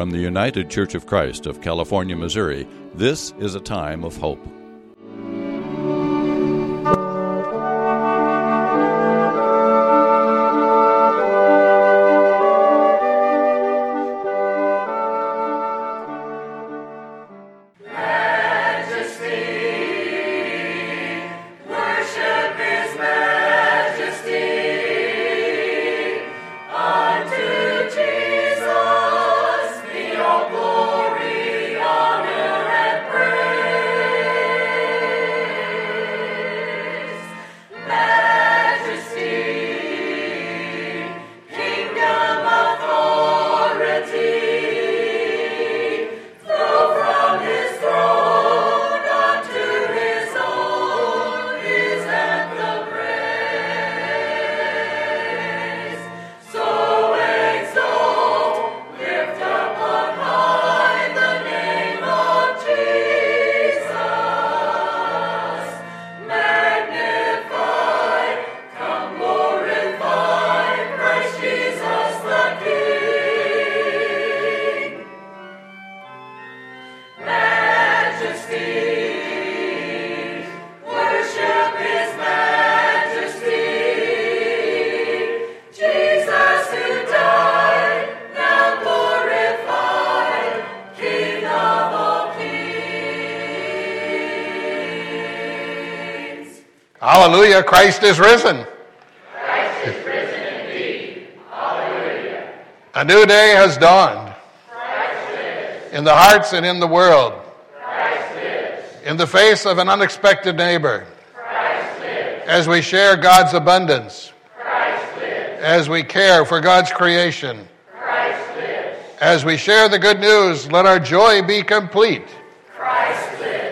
From the United Church of Christ of California, Missouri, this is a time of hope. Hallelujah, Christ is risen. Christ is risen indeed. Hallelujah. A new day has dawned. Christ lives. In the hearts and in the world. Christ lives. In the face of an unexpected neighbor. Christ lives. As we share God's abundance. Christ lives. As we care for God's creation. Christ lives. As we share the good news, let our joy be complete. Christ lives.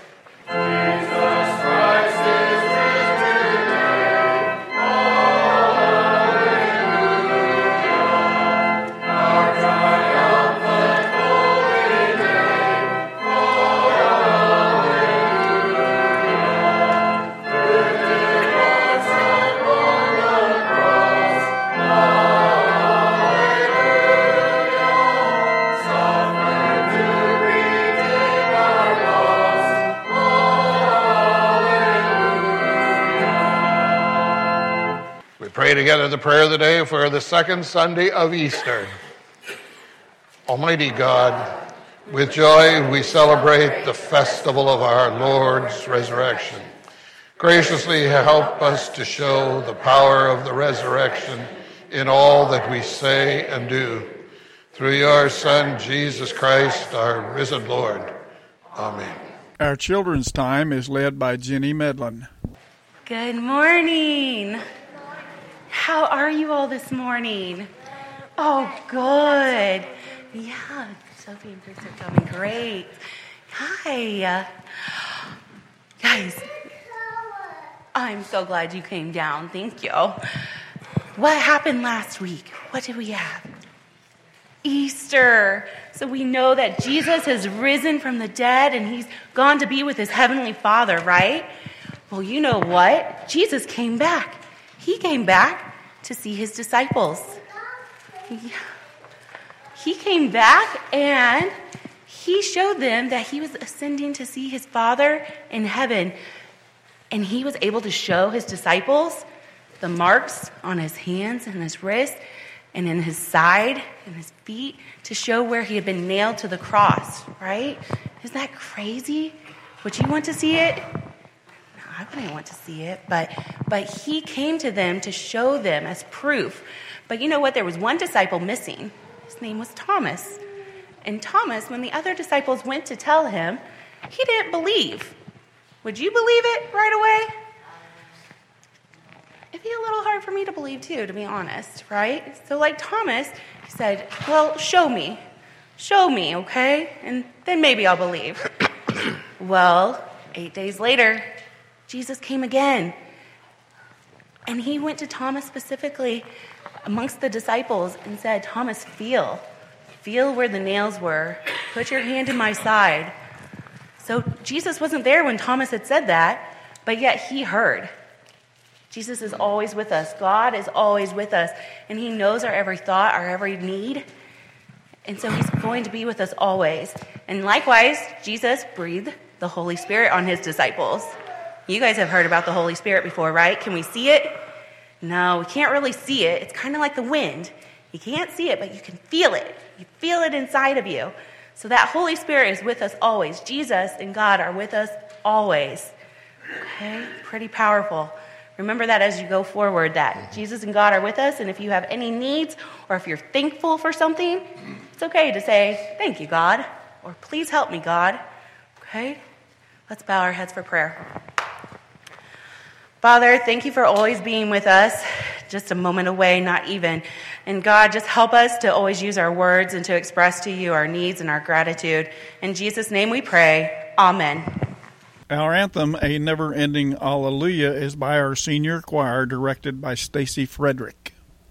Pray together the prayer of the day for the second Sunday of Easter. Almighty God, with joy we celebrate the festival of our Lord's resurrection. Graciously help us to show the power of the resurrection in all that we say and do. Through your Son, Jesus Christ, our risen Lord. Amen. Our children's time is led by Jenny Medlin. Good morning. How are you all this morning? Oh, good. Yeah, Sophie and Chris are coming. Great. Hi. Guys, I'm so glad you came down. Thank you. What happened last week? What did we have? Easter. So we know that Jesus has risen from the dead and he's gone to be with his heavenly Father, right? Well, you know what? Jesus came back. He came back to see his disciples. He came back and he showed them that he was ascending to see his Father in heaven. And he was able to show his disciples the marks on his hands and his wrists and in his side and his feet to show where he had been nailed to the cross, right? Isn't that crazy? Would you want to see it? I wouldn't want to see it, but he came to them to show them as proof. But you know what? There was one disciple missing. His name was Thomas. And Thomas, when the other disciples went to tell him, he didn't believe. Would you believe it right away? It'd be a little hard for me to believe too, to be honest, right? So like Thomas, he said, well, show me, okay? And then maybe I'll believe. Well, 8 days later, Jesus came again. And he went to Thomas specifically amongst the disciples and said, Thomas, feel where the nails were. Put your hand in my side. So Jesus wasn't there when Thomas had said that, but yet he heard. Jesus is always with us. God is always with us. And he knows our every thought, our every need. And so he's going to be with us always. And likewise, Jesus breathed the Holy Spirit on his disciples. You guys have heard about the Holy Spirit before, right? Can we see it? No, we can't really see it. It's kind of like the wind. You can't see it, but you can feel it. You feel it inside of you. So that Holy Spirit is with us always. Jesus and God are with us always. Okay? Pretty powerful. Remember that as you go forward, that Jesus and God are with us, and if you have any needs or if you're thankful for something, it's okay to say, thank you, God, or please help me, God. Okay? Let's bow our heads for prayer. Father, thank you for always being with us, just a moment away, not even. And God, just help us to always use our words and to express to you our needs and our gratitude. In Jesus' name we pray. Amen. Our anthem, A Never-Ending Alleluia, is by our senior choir, directed by Stacy Frederick.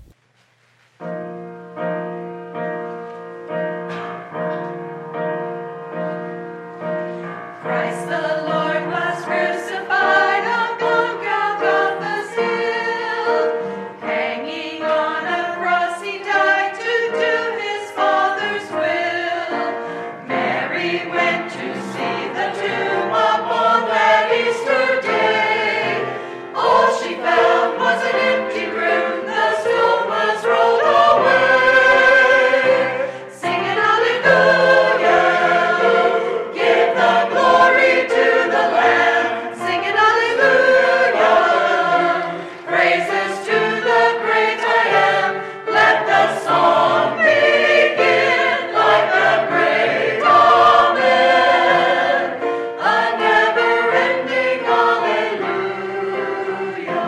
Christ the Lord was crucified upon Golgotha's hill. Hanging on a cross he died to do his Father's will. Mary went to see the tomb upon that Easter day. All she found was an empty room, the stone was rolled away. Singing hallelujah, give the glory to the Lamb. Singing hallelujah, praises to the great I am. Let the song begin like the great Amen. A never-ending hallelujah.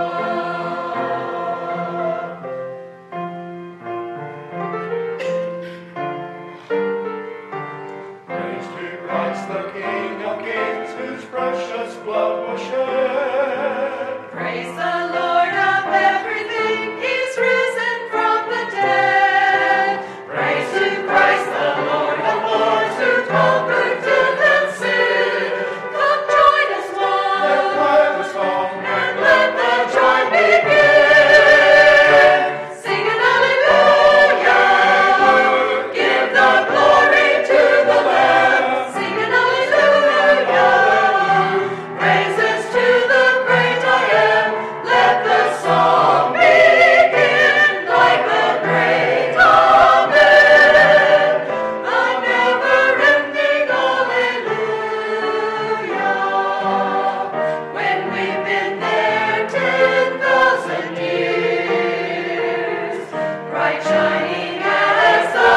Praise to Christ the King of Kings, whose precious blood was shed. Praise the Lord of everything, he's risen from the dead. Praise to Christ the Lord of lords, who conquered death and sin. Come join us Let one, quiet the song, and let the joy begin. Singing hallelujah, give the glory to the Lamb. Singing hallelujah, praises to the great I am. Let the song begin like the great Amen. A never-ending hallelujah. When we've been there 10,000 years, bright shining as the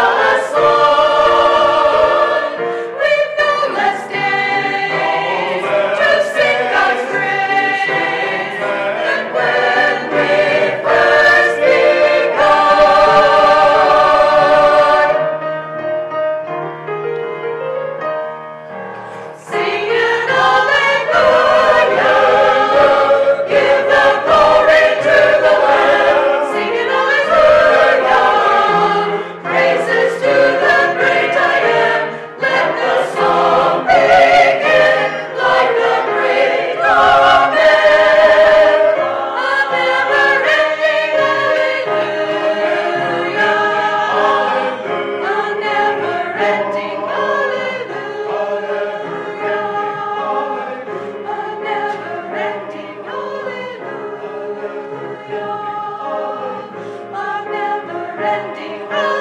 sun, we've no less days to sing God's praise than when we first begun. Singing hallelujah, give the glory to the Lamb. Singing hallelujah, praises to the great I am. Let the song begin like the great Amen. A never-ending hallelujah. A never-ending hallelujah. A never-ending hallelujah. A never-ending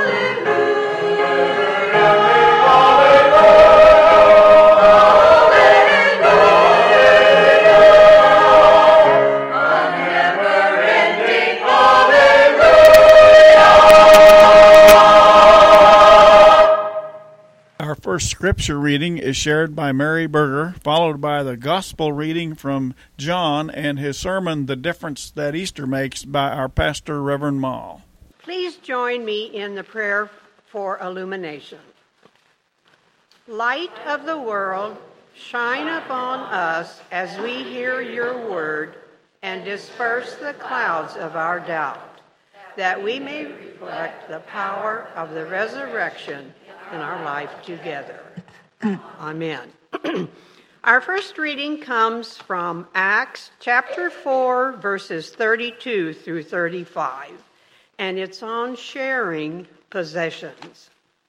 Our first scripture reading is shared by Mary Berger, followed by the gospel reading from John and his sermon, The Difference That Easter Makes, by our pastor, Reverend Mall. Please join me in the prayer for illumination. Light of the world, shine upon us as we hear your word and disperse the clouds of our doubt, that we may reflect the power of the resurrection in our life together. Amen. Our first reading comes from Acts chapter 4, verses 32 through 35, and it's on sharing possessions.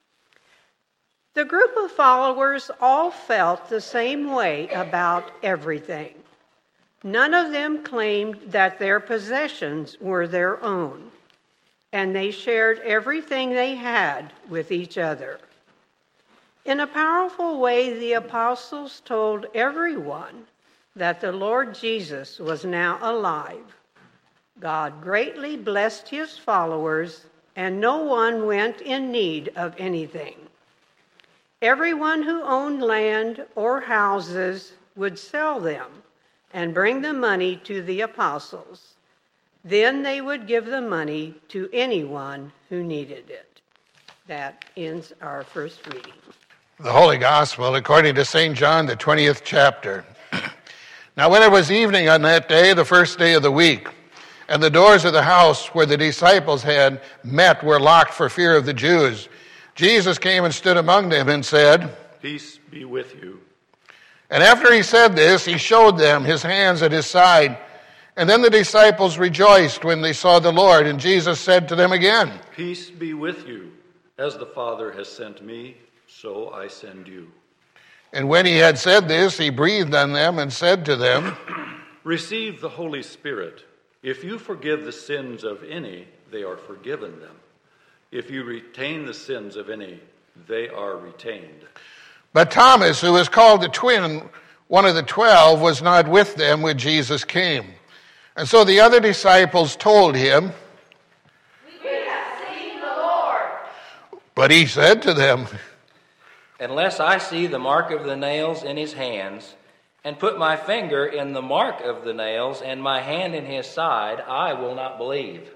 The group of followers all felt the same way about everything. None of them claimed that their possessions were their own, and they shared everything they had with each other. In a powerful way, the apostles told everyone that the Lord Jesus was now alive. God greatly blessed his followers, and no one went in need of anything. Everyone who owned land or houses would sell them and bring the money to the apostles. Then they would give the money to anyone who needed it. That ends our first reading. The Holy Gospel according to St. John, the 20th chapter. Now when it was evening on that day, the first day of the week, and the doors of the house where the disciples had met were locked for fear of the Jews, Jesus came and stood among them and said, "Peace be with you." And after he said this, he showed them his hands at his side. And then the disciples rejoiced when they saw the Lord. And Jesus said to them again, "Peace be with you. As the Father has sent me, so I send you." And when he had said this, he breathed on them and said to them, "Receive the Holy Spirit. If you forgive the sins of any, they are forgiven them. If you retain the sins of any, they are retained." But Thomas, who was called the twin, one of the 12, was not with them when Jesus came. And so the other disciples told him, "We have seen the Lord." But he said to them, "Unless I see the mark of the nails in his hands, and put my finger in the mark of the nails, and my hand in his side, I will not believe."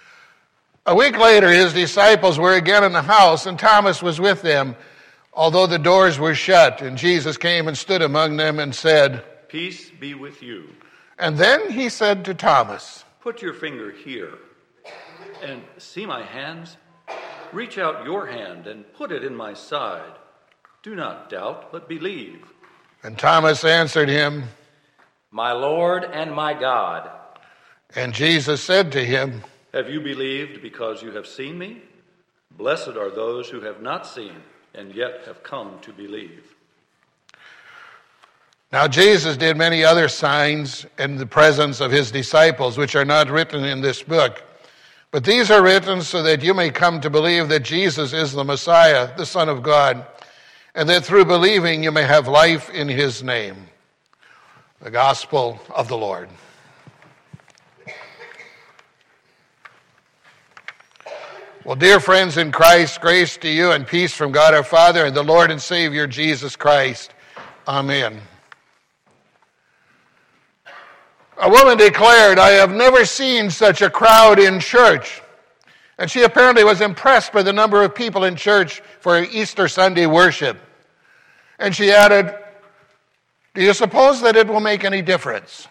A week later, his disciples were again in the house, and Thomas was with them, although the doors were shut. And Jesus came and stood among them and said, "Peace be with you. And then he said to Thomas, Put your finger here, and see my hands? Reach out your hand and put it in my side. Do not doubt, but believe." And Thomas answered him, "My Lord and my God." And Jesus said to him, "Have you believed because you have seen me? Blessed are those who have not seen and yet have come to believe." Now Jesus did many other signs in the presence of his disciples, which are not written in this book. But these are written so that you may come to believe that Jesus is the Messiah, the Son of God, and that through believing you may have life in his name. The Gospel of the Lord. Well, dear friends in Christ, grace to you and peace from God our Father and the Lord and Savior Jesus Christ. Amen. A woman declared, "I have never seen such a crowd in church." And she apparently was impressed by the number of people in church for Easter Sunday worship. And she added, "Do you suppose that it will make any difference?"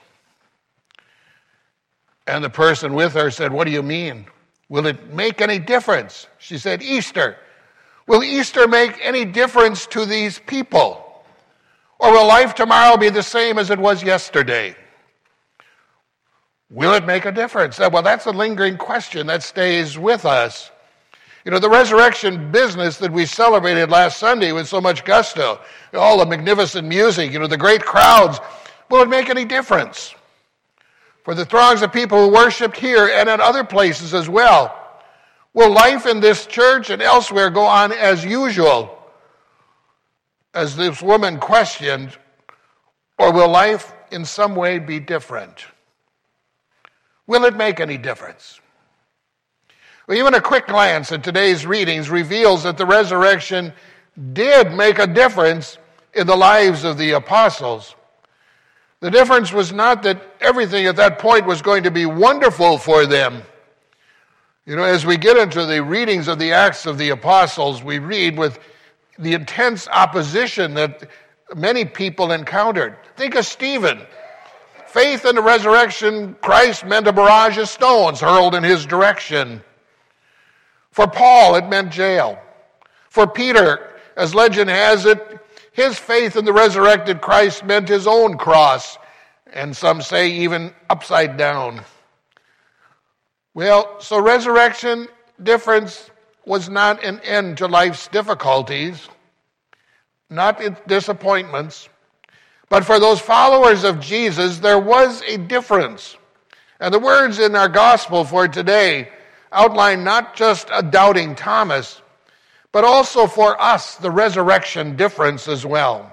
And the person with her said, "What do you mean? Will it make any difference?" She said, "Easter. Will Easter make any difference to these people? Or will life tomorrow be the same as it was yesterday? Will it make a difference?" Well, that's a lingering question that stays with us. You know, the resurrection business that we celebrated last Sunday with so much gusto, all the magnificent music, the great crowds, will it make any difference? For the throngs of people who worshiped here and at other places as well, will life in this church and elsewhere go on as usual, as this woman questioned, or will life in some way be different? Will it make any difference? Well, even a quick glance at today's readings reveals that the resurrection did make a difference in the lives of the apostles. The difference was not that everything at that point was going to be wonderful for them. As we get into the readings of the Acts of the Apostles, we read with the intense opposition that many people encountered. Think of Stephen. Faith in the resurrection Christ meant a barrage of stones hurled in his direction. For Paul, it meant jail. For Peter, as legend has it, his faith in the resurrected Christ meant his own cross, and some say even upside down. Well, so resurrection difference was not an end to life's difficulties. not its disappointments. But for those followers of Jesus, there was a difference. And the words in our gospel for today outline not just a doubting Thomas, but also for us the resurrection difference as well.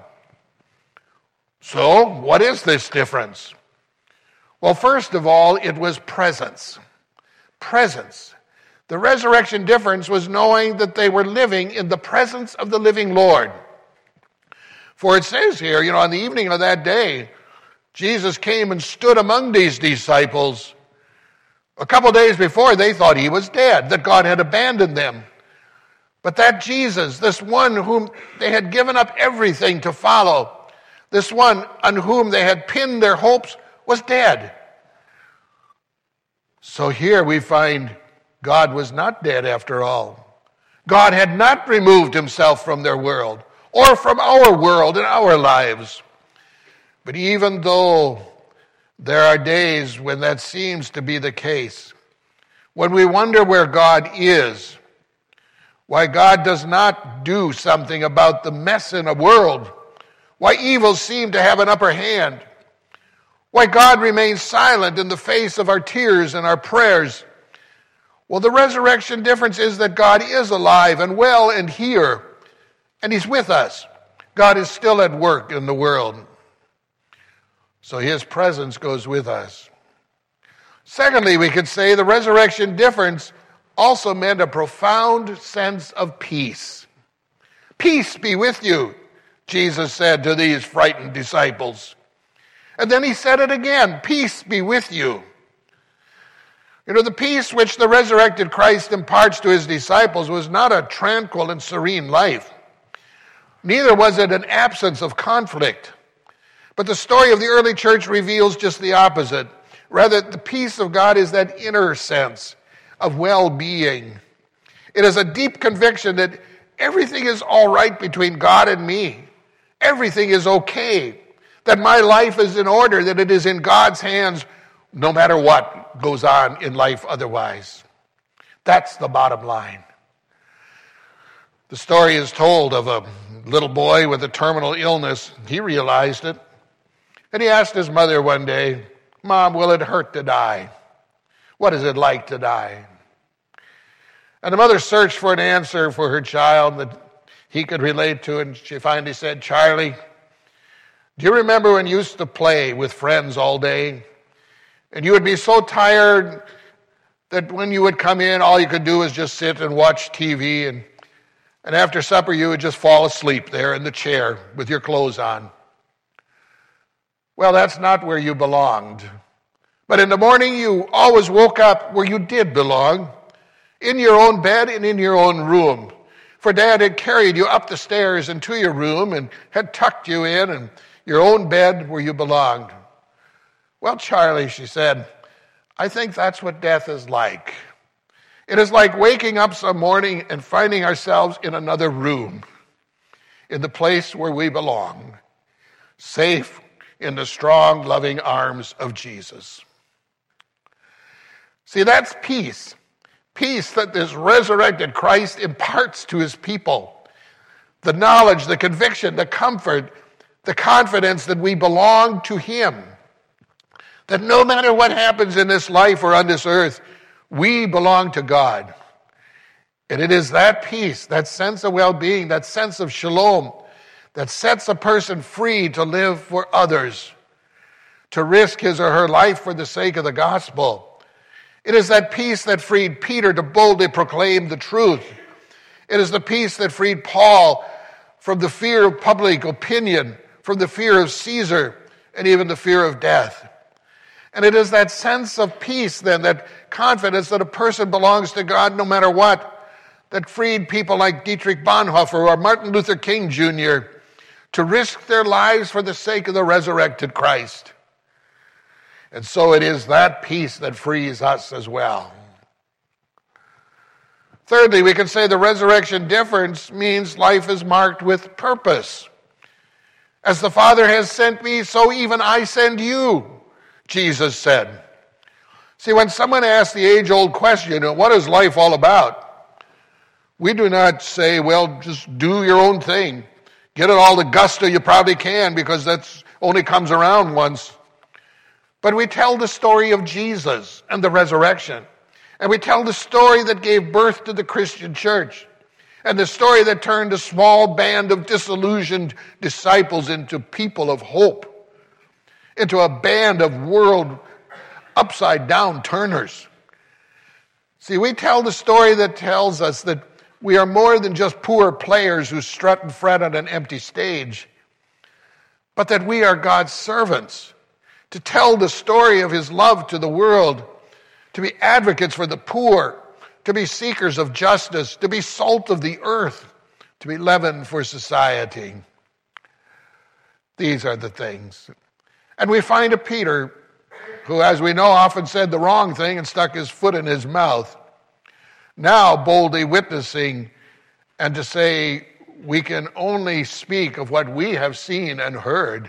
So, what is this difference? Well, first of all, it was presence. Presence. The resurrection difference was knowing that they were living in the presence of the living Lord. For it says here, on the evening of that day, Jesus came and stood among these disciples. A couple days before, they thought he was dead, that God had abandoned them. But that Jesus, this one whom they had given up everything to follow, this one on whom they had pinned their hopes, was dead. So here we find God was not dead after all. God had not removed himself from their world or from our world and our lives. But even though there are days when that seems to be the case, when we wonder where God is, why God does not do something about the mess in a world, why evil seem to have an upper hand, why God remains silent in the face of our tears and our prayers. Well, the resurrection difference is that God is alive and well and here, and he's with us. God is still at work in the world. So his presence goes with us. Secondly, we could say the resurrection difference also meant a profound sense of peace. Peace be with you, Jesus said to these frightened disciples. And then he said it again, peace be with you. The peace which the resurrected Christ imparts to his disciples was not a tranquil and serene life. Neither was it an absence of conflict. But the story of the early church reveals just the opposite. Rather, the peace of God is that inner sense of well-being. It is a deep conviction that everything is all right between God and me. Everything is okay. That my life is in order, that it is in God's hands, no matter what goes on in life otherwise. That's the bottom line. The story is told of a little boy with a terminal illness. He realized it. And he asked his mother one day, Mom, will it hurt to die? What is it like to die? And the mother searched for an answer for her child that he could relate to, and she finally said, Charlie, do you remember when you used to play with friends all day? And you would be so tired that when you would come in, all you could do was just sit and watch TV, and after supper you would just fall asleep there in the chair with your clothes on. Well, that's not where you belonged. But in the morning you always woke up where you did belong, in your own bed and in your own room. For Dad had carried you up the stairs and to your room and had tucked you in your own bed where you belonged. Well, Charlie, she said, I think that's what death is like. It is like waking up some morning and finding ourselves in another room, in the place where we belong, safe in the strong, loving arms of Jesus. See, that's peace. Peace that this resurrected Christ imparts to his people. The knowledge, the conviction, the comfort, the confidence that we belong to him. That no matter what happens in this life or on this earth, we belong to God. And it is that peace, that sense of well-being, that sense of shalom, that sets a person free to live for others, to risk his or her life for the sake of the gospel. It is that peace that freed Peter to boldly proclaim the truth. It is the peace that freed Paul from the fear of public opinion, from the fear of Caesar, and even the fear of death. And it is that sense of peace then, that confidence that a person belongs to God no matter what, that freed people like Dietrich Bonhoeffer or Martin Luther King Jr. to risk their lives for the sake of the resurrected Christ. And so it is that peace that frees us as well. Thirdly, we can say the resurrection difference means life is marked with purpose. As the Father has sent me, so even I send you, Jesus said. See, when someone asks the age-old question, what is life all about? We do not say, well, just do your own thing. Get it all the gusto you probably can, because that's only comes around once. But we tell the story of Jesus and the resurrection. And we tell the story that gave birth to the Christian church. And the story that turned a small band of disillusioned disciples into people of hope. Into a band of world upside-down turners. See, we tell the story that tells us that we are more than just poor players who strut and fret on an empty stage, but that we are God's servants, to tell the story of his love to the world, to be advocates for the poor, to be seekers of justice, to be salt of the earth, to be leaven for society. These are the things. And we find a Peter who, as we know, often said the wrong thing and stuck his foot in his mouth, now boldly witnessing and to say, we can only speak of what we have seen and heard.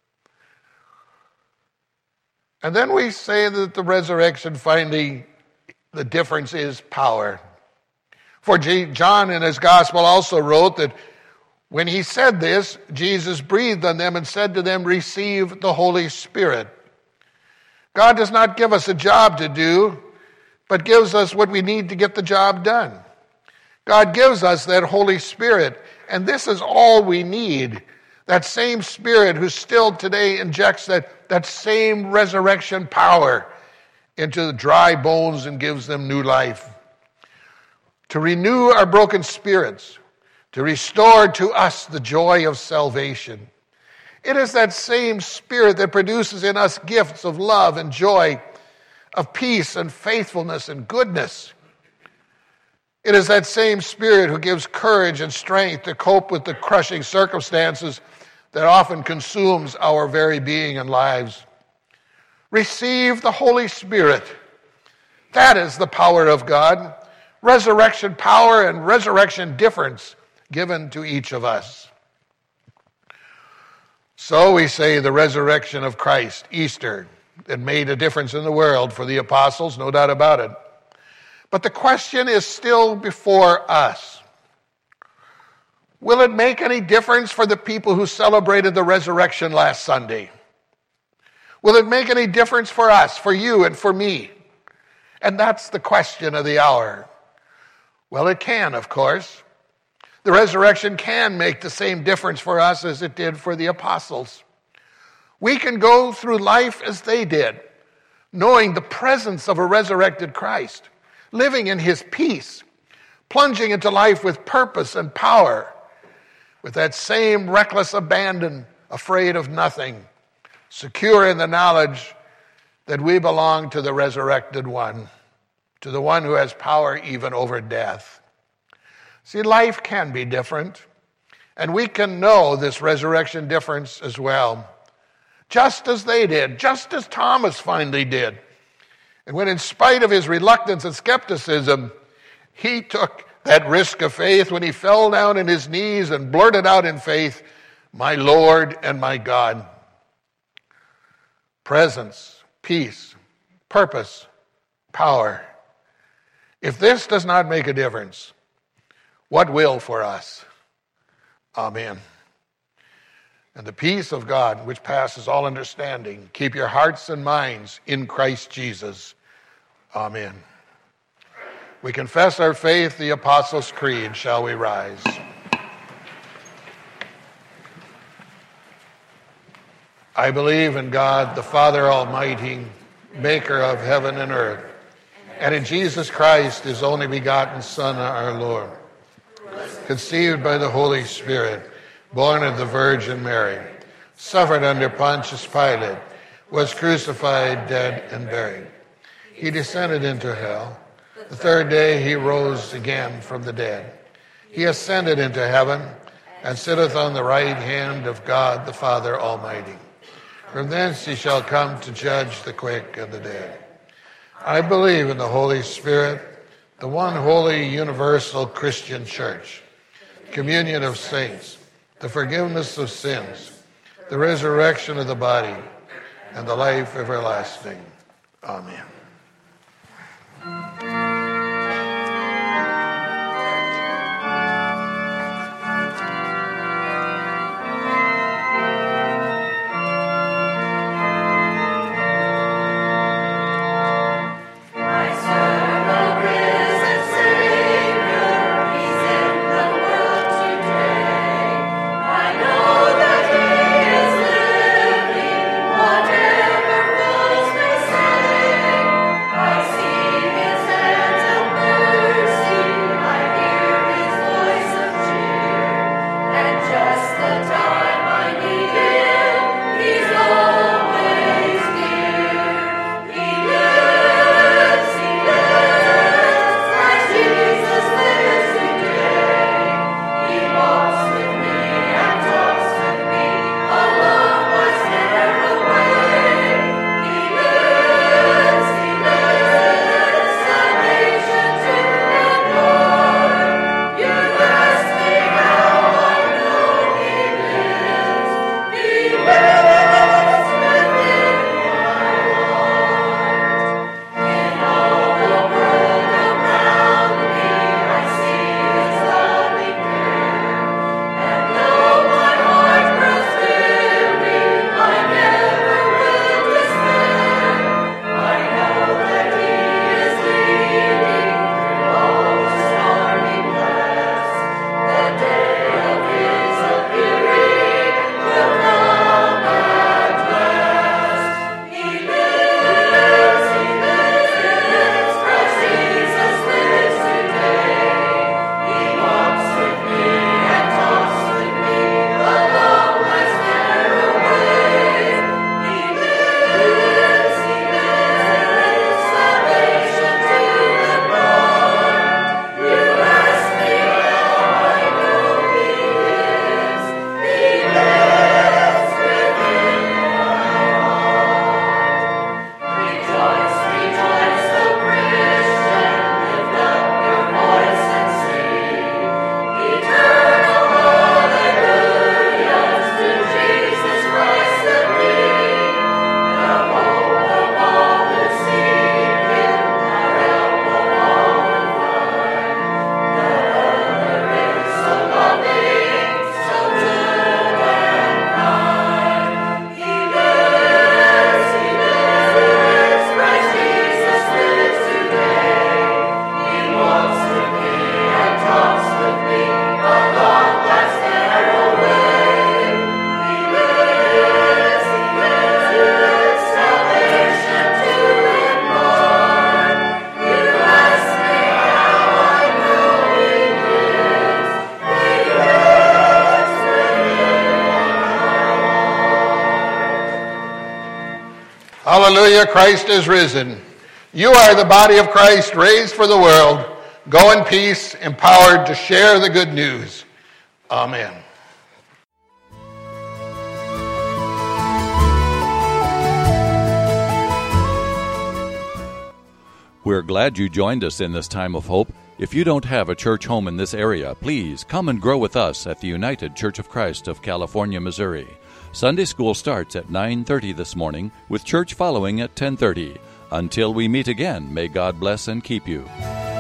And then we say that the resurrection, finally, the difference is power. For John in his gospel also wrote that when he said this, Jesus breathed on them and said to them, receive the Holy Spirit. God does not give us a job to do, but gives us what we need to get the job done. God gives us that Holy Spirit, and this is all we need. That same Spirit who still today injects that same resurrection power into the dry bones and gives them new life. To renew our broken spirits, to restore to us the joy of salvation. It is that same Spirit that produces in us gifts of love and joy, of peace and faithfulness and goodness. It is that same Spirit who gives courage and strength to cope with the crushing circumstances that often consumes our very being and lives. Receive the Holy Spirit. That is the power of God. Resurrection power and resurrection difference given to each of us. So we say the resurrection of Christ, Easter, it made a difference in the world for the apostles, no doubt about it. But the question is still before us. Will it make any difference for the people who celebrated the resurrection last Sunday? Will it make any difference for us, for you, and for me? And that's the question of the hour. Well, it can, of course. The resurrection can make the same difference for us as it did for the apostles. We can go through life as they did, knowing the presence of a resurrected Christ, living in his peace, plunging into life with purpose and power, with that same reckless abandon, afraid of nothing, secure in the knowledge that we belong to the resurrected one, to the one who has power even over death. See, life can be different, and we can know this resurrection difference as well, just as they did, just as Thomas finally did. And when, in spite of his reluctance and skepticism, he took that risk of faith when he fell down on his knees and blurted out in faith, my Lord and my God. Presence, peace, purpose, power. If this does not make a difference, what will for us? Amen. And the peace of God, which passes all understanding, keep your hearts and minds in Christ Jesus. Amen. We confess our faith, the Apostles' Creed. Shall we rise? I believe in God, the Father Almighty, maker of heaven and earth, and in Jesus Christ, his only begotten Son, our Lord, conceived by the Holy Spirit, born of the Virgin Mary, suffered under Pontius Pilate, was crucified, dead, and buried. He descended into hell. The third day he rose again from the dead. He ascended into heaven and sitteth on the right hand of God the Father Almighty. From thence he shall come to judge the quick and the dead. I believe in the Holy Spirit, the one holy universal Christian church, communion of saints, the forgiveness of sins, the resurrection of the body, and the life everlasting. Amen. Hallelujah, Christ is risen. You are the body of Christ raised for the world. Go in peace, empowered to share the good news. Amen. We're glad you joined us in this time of hope. If you don't have a church home in this area, please come and grow with us at the United Church of Christ of California, Missouri. Sunday school starts at 9:30 this morning, with church following at 10:30. Until we meet again, may God bless and keep you.